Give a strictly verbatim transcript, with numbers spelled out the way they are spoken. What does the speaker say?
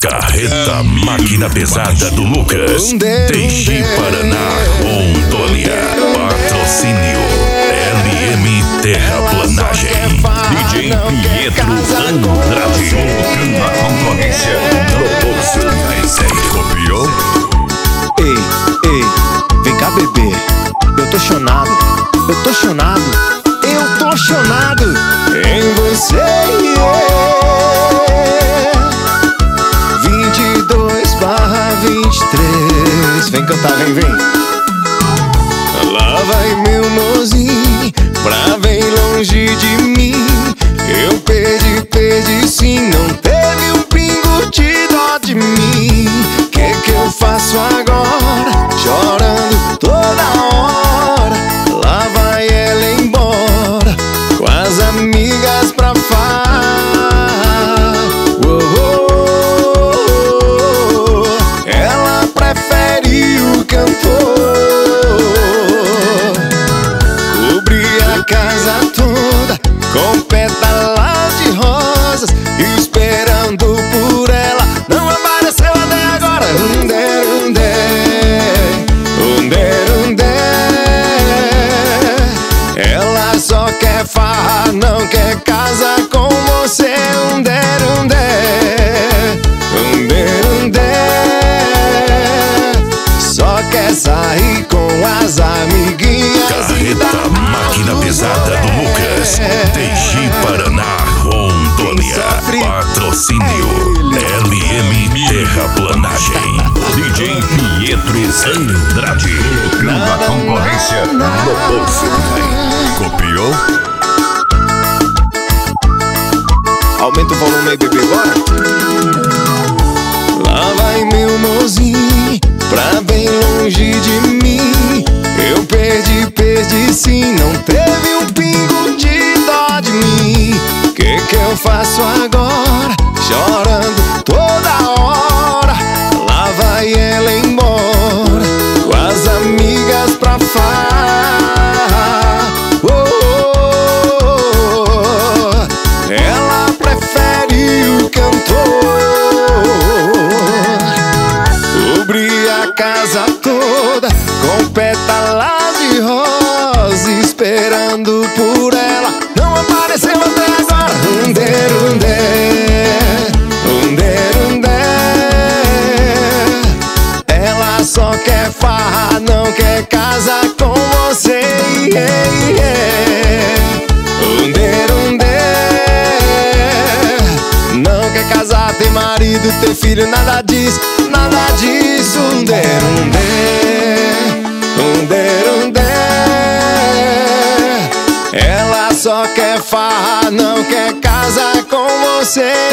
Carreta Máquina Pesada do Lucas, Teixi, Paraná, Rondônia. Patrocínio L M Terraplanagem. D J Pietro Andrade, colocando a concorrência no bolso. Copiou? Ei, ei, vem cá, bebê. Eu tô chonado, eu tô chonado, eu tô chonado em você, yeah. vinte e dois barra vinte e três. Vem cantar, vem, vem. Lá vai meu mozinho pra bem longe de mim. Eu perdi, perdi sim, não teve um pingo de dó de mim. Que que eu faço agora? Chorando toda hora. Lá vai ela embora com as amigas pra farra. Oh, oh, oh. Ela prefere o cantor. Cobrir a casa toda com pétalas de rosas, esperando por ela. Não apareceu até agora. Um der, um der, um der, um der. Ela só quer farra, não quer casar com você. Um der, um der, um der, um der. Só quer sair com as amiguinhas. Carreta Máquina Pesada do Lucas, Teixi, Paraná, Rondônia. Patrocínio L M Terraplanagem. D J Pietro Andrade, colocando a concorrência no bolso. Copiou? Aumenta o volume aí, bebê, bora. Lá vai meu mozinho pra bem longe de mim. Eu perdi, perdi sim, não teve um pingo de dó de mim. Que que eu faço agora? Chorando toda hora. Lá vai ela embora com as amigas pra farra. Oh, oh, oh. Ela prefere o cantor. Cobrir a casa toda com pétalas de rosa, esperando por ela. Não apareceu até agora. Um der, um der, um der, um der. Ela só quer farra, não quer casar com você, yeah, yeah. Um der, um der. Não quer casar, ter marido, ter filho, nada disso, nada disso. Um der, um der, um der, um der. Ela só quer farra, não quer casar com você,